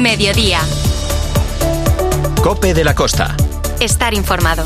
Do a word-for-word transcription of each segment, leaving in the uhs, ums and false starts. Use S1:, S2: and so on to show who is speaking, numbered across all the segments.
S1: Mediodía.
S2: COPE de la Costa.
S1: Estar informado.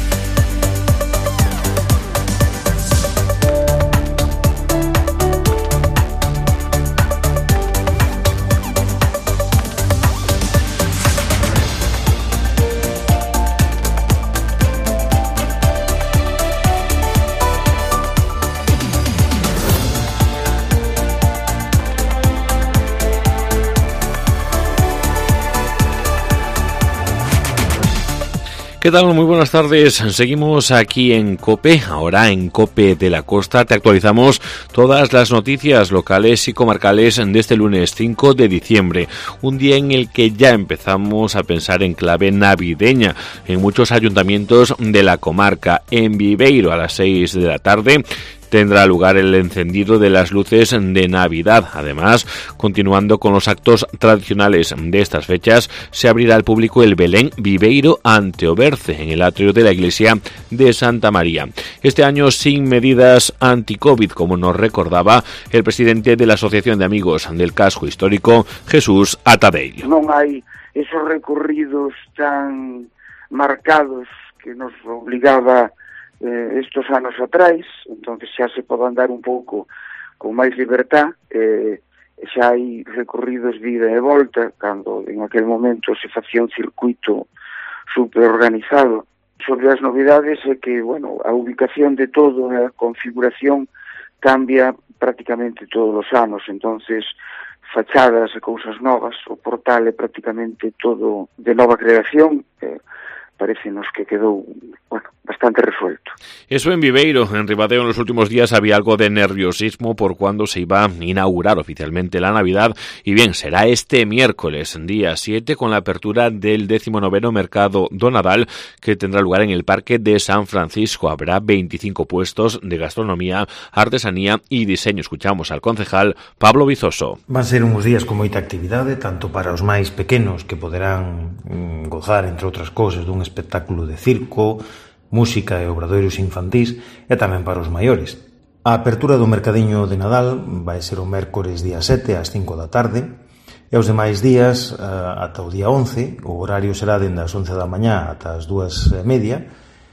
S3: ¿Qué tal? Muy buenas tardes. Seguimos aquí en COPE, ahora en COPE de la Costa. Te actualizamos todas las noticias locales y comarcales de este lunes cinco de diciembre, un día en el que ya empezamos a pensar en clave navideña en muchos ayuntamientos de la comarca. En Viveiro, a las seis de la tarde, tendrá lugar el encendido de las luces de Navidad. Además, continuando con los actos tradicionales de estas fechas, se abrirá al público el Belén Viveiro ante Oberce, en el atrio de la iglesia de Santa María. Este año sin medidas anti-COVID, como nos recordaba el presidente de la Asociación de Amigos del Casco Histórico, Jesús Atadell.
S4: Non hai esos recorridos tan marcados que nos obligaba Eh, estos anos atrás, entonces xa se pode andar un pouco con máis libertad, eh, xa hai recorridos de ida e volta, cando en aquel momento se facía un circuito super organizado. Sobre as novidades é que, bueno, a ubicación de todo, a configuración cambia prácticamente todos os anos, entonces fachadas e cousas novas, o portal é prácticamente todo de nova creación, eh, parécenos que quedou, bueno, bastante resuelto.
S3: Eso en Viveiro. En Ribadeo en los últimos días había algo de nerviosismo por cuando se iba a inaugurar oficialmente la Navidad, y bien, será este miércoles, día siete, con la apertura del decimonoveno Mercado do Nadal, que tendrá lugar en el Parque de San Francisco. Habrá veinticinco puestos de gastronomía, artesanía y diseño. Escuchamos al concejal Pablo Vizoso.
S5: Van ser uns días con moita actividade, tanto para os máis pequenos, que poderán mm, gozar, entre outras cousas, dun espectáculo de circo, música e obradoiros infantís, e tamén para os maiores. A apertura do mercadiño de Nadal vai ser o mércores día sete ás cinco da tarde, e os demais días ata o día once, o horario será dende as once da mañá ata as dúas e media,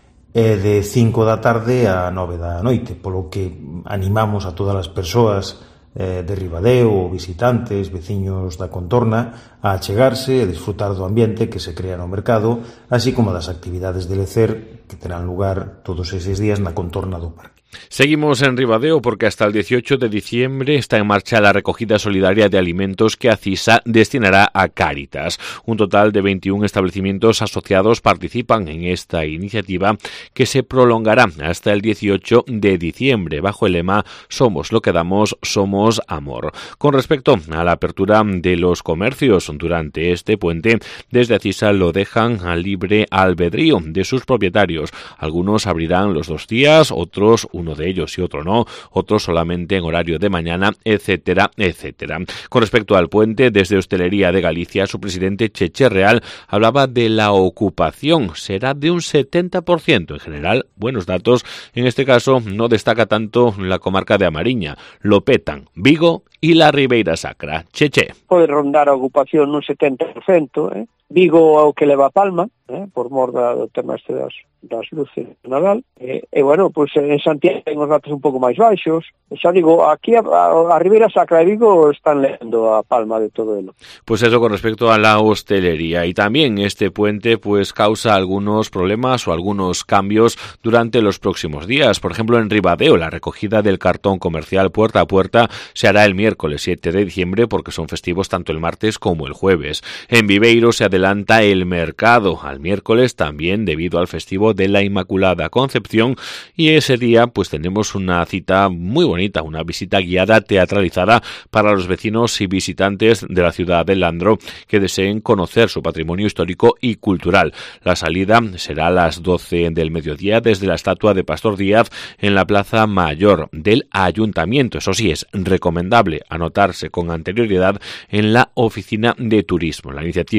S5: e de cinco da tarde a nove da noite, polo que animamos a todas as persoas de Ribadeo, ou visitantes, veciños da contorna, a achegarse e disfrutar do ambiente que se crea no mercado, así como das actividades de lecer que terán lugar todos eses días na contorna do parque.
S3: Seguimos en Ribadeo porque hasta el dieciocho de diciembre está en marcha la recogida solidaria de alimentos que ACISA destinará a Cáritas. Un total de veintiún establecimientos asociados participan en esta iniciativa, que se prolongará hasta el dieciocho de diciembre bajo el lema Somos lo que damos, somos amor. Con respecto a la apertura de los comercios durante este puente, desde ACISA lo dejan a libre albedrío de sus propietarios. Algunos abrirán los dos días, otros uno de ellos y otro no, otros solamente en horario de mañana, etcétera, etcétera. Con respecto al puente, desde Hostelería de Galicia, su presidente Cheche Real hablaba de la ocupación. Será de un setenta por ciento. En general, buenos datos. En este caso, no destaca tanto la comarca de A Mariña. Lo petan Vigo y la Ribeira Sacra. Cheche.
S6: Pode rondar a ocupación nun setenta por ciento, eh? Vigo ao que leva a Palma, eh? por mor da, do tema este das, das luces de Nadal, e, e bueno, pois pues, en Santiago ten os datos un pouco máis baixos, e xa digo, aquí a, a, a Ribeira Sacra e Vigo están lendo a Palma de todo elo.
S3: Pues eso con respecto a la hostelería, y también este puente pues causa algunos problemas o algunos cambios durante los próximos días. Por ejemplo, en Ribadeo, la recogida del cartón comercial puerta a puerta se hará el miércoles siete de diciembre porque son festivos tanto el martes como el jueves. En Viveiro se adelanta el mercado al miércoles también debido al festivo de la Inmaculada Concepción, y ese día pues tenemos una cita muy bonita, una visita guiada teatralizada para los vecinos y visitantes de la ciudad de Landro que deseen conocer su patrimonio histórico y cultural. La salida será a las doce del mediodía desde la estatua de Pastor Díaz en la Plaza Mayor del Ayuntamiento. Eso sí, es recomendable anotarse con anterioridad en la oficina de turismo. La iniciativa es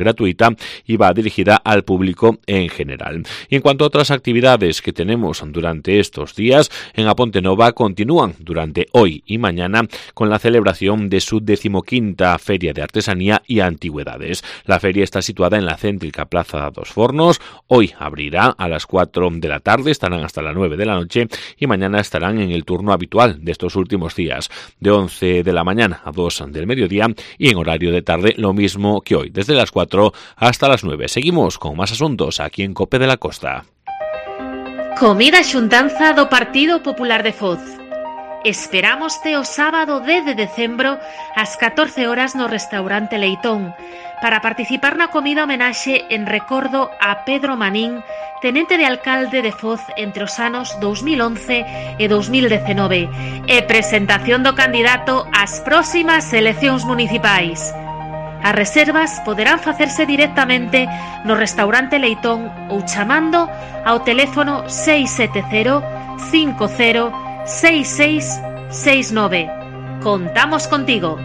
S3: gratuita y va dirigida al público en general. Y en cuanto a otras actividades que tenemos durante estos días, en A Ponte Nova continúan durante hoy y mañana con la celebración de su decimoquinta Feria de Artesanía y Antigüedades. La feria está situada en la céntrica Plaza dos Fornos. Hoy abrirá a las cuatro de la tarde, estarán hasta las nueve de la noche y mañana estarán en el turno habitual de estos últimos días, de once de la mañana a dos del mediodía y en horario de tarde lo mismo que hoy, desde las cuatro hasta las nueve. Seguimos con más asuntos aquí en COPE de la Costa.
S1: Comida xuntanza do Partido Popular de Foz. Esperámoste o sábado dez de decembro ás catorce horas no restaurante Leitón para participar na comida homenaxe en recordo a Pedro Manín, tenente de alcalde de Foz entre os anos dos mil once e dos mil dezenove, e presentación do candidato ás próximas eleccións municipais. As reservas poderán facerse directamente no restaurante Leitón ou chamando ao teléfono seis sete cero, cinco cero, seis seis seis nove. Contamos contigo.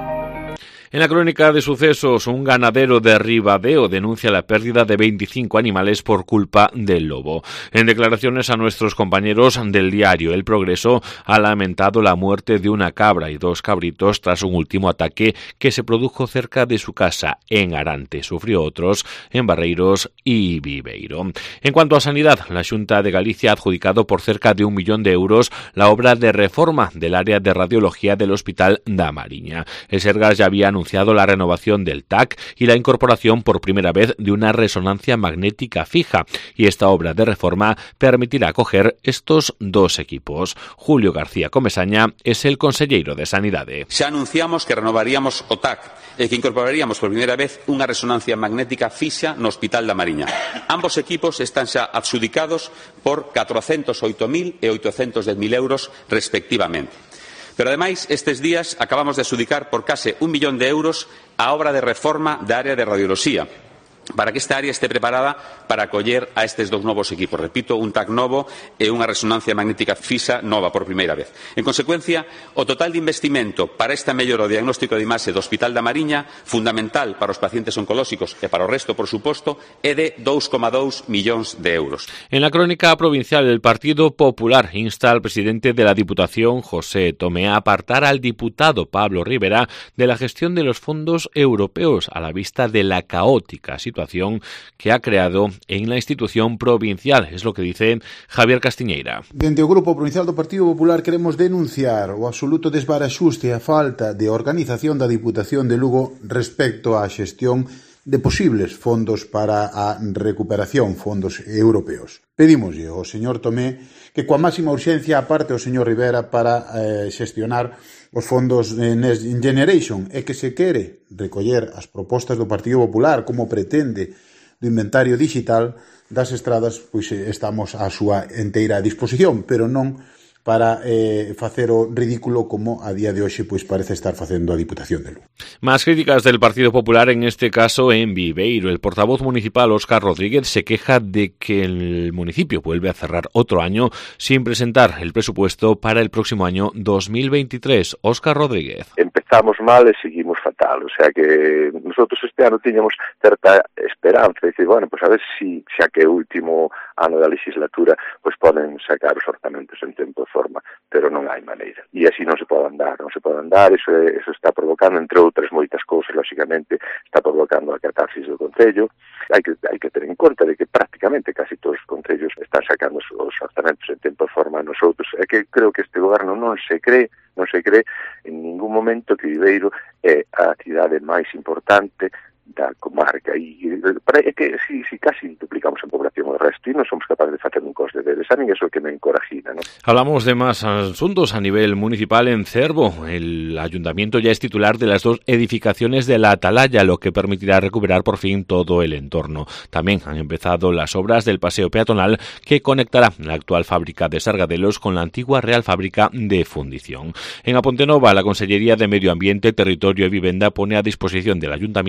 S3: En la crónica de sucesos, un ganadero de Ribadeo denuncia la pérdida de veinticinco animales por culpa del lobo. En declaraciones a nuestros compañeros del diario El Progreso, ha lamentado la muerte de una cabra y dos cabritos tras un último ataque que se produjo cerca de su casa en Arante. Sufrió otros en Barreiros y Viveiro. En cuanto a sanidad, la Xunta de Galicia ha adjudicado por cerca de un millón de euros la obra de reforma del área de radiología del Hospital da Mariña. El Sergas ya había anunciado la renovación del T A C y la incorporación por primera vez de una resonancia magnética fija, y esta obra de reforma permitirá acoger estos dos equipos. Julio García Comesaña es el conselleiro de Sanidade.
S2: Xa anunciamos que renovaríamos o T A C e que incorporaríamos por primeira vez unha resonancia magnética fixa no Hospital da Mariña. Ambos equipos están xa adxudicados por catrocentos oito mil e oitocentos dez mil euros respectivamente. Pero, ademais, estes días acabamos de adxudicar por case un millón de euros a obra de reforma da área de radioloxía, para que esta área esté preparada para acoller a estes dous novos equipos. Repito, un T A C novo e unha resonancia magnética fixa nova por primeira vez. En consecuencia, o total de investimento para esta mellora do diagnóstico de imaxe do Hospital da Mariña, fundamental para os pacientes oncolóxicos e para o resto, por suposto, é de dous coma dous millóns de euros.
S3: En la crónica provincial, el Partido Popular insta al presidente de la Diputación, José Tomé, a apartar al diputado Pablo Rivera de la gestión de los fondos europeos a la vista de la caótica situación situación que ha creado en la institución provincial, es lo que dice Javier Castiñeira.
S7: Dende o Grupo Provincial do Partido Popular queremos denunciar o absoluto desbaraxuste e a falta de organización da Diputación de Lugo respecto á xestión de posibles fondos para a recuperación, fondos europeos. Pedímoslle ao señor Tomé que coa máxima urxencia aparte o señor Rivera para eh, xestionar os fondos de Next Generation e que se quere recoller as propostas do Partido Popular como pretende do inventario digital das estradas, pois estamos á súa enteira disposición, pero non para eh, facer o ridículo como a día de hoxe pois parece estar facendo a Diputación de Lugo.
S3: Más críticas del Partido Popular, en este caso en Viveiro. El portavoz municipal Óscar Rodríguez se queja de que el municipio vuelve a cerrar otro año sin presentar el presupuesto para el próximo año dos mil veintitrés. Óscar Rodríguez.
S8: Empezamos mal e seguimos fatal, o sea que nosotros este ano tiñamos certa esperanza, dice, bueno, pues a ver si xa que é o último ano da legislatura, pues poden sacar os orzamentos en tempo e forma, pero non hai maneira. E así non se pode andar, non se pode andar, eso, eso está provocando, entre outras moitas cousas, lógicamente, está provocando a catarsis do Concello. Hai que, hai que ter en conta de que prácticamente casi todos os concellos están sacando os, os orzamentos en tempo e forma a nosotros. É que creo que este goberno non se cree, non se cree en ningún momento que Viveiro é a cidade máis importante da comarca, e é que si, si casi duplicamos en población o resto e non somos capaces de facer un coste deles, a mí eso que me encorajina, ¿no?
S3: Hablamos de más asuntos a nivel municipal en Cervo. El ayuntamiento ya es titular de las dos edificaciones de la Atalaya, lo que permitirá recuperar por fin todo el entorno. También han empezado las obras del paseo peatonal que conectará la actual fábrica de Sargadelos con la antigua Real Fábrica de Fundición. En A Ponte Nova, la Consellería de Medio Ambiente, Territorio y Vivenda pone a disposición del ayuntamiento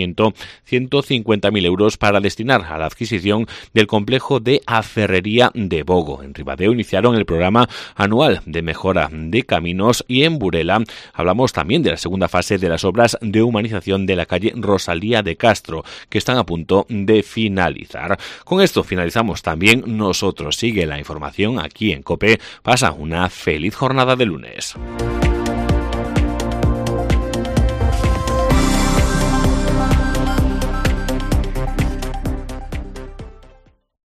S3: ciento cincuenta mil euros para destinar a la adquisición del complejo de Aferrería de Bogo. En Ribadeo iniciaron el programa anual de mejora de caminos y en Burela hablamos también de la segunda fase de las obras de humanización de la calle Rosalía de Castro, que están a punto de finalizar. Con esto finalizamos también nosotros. Sigue la información aquí en COPE. Pasa una feliz jornada de lunes.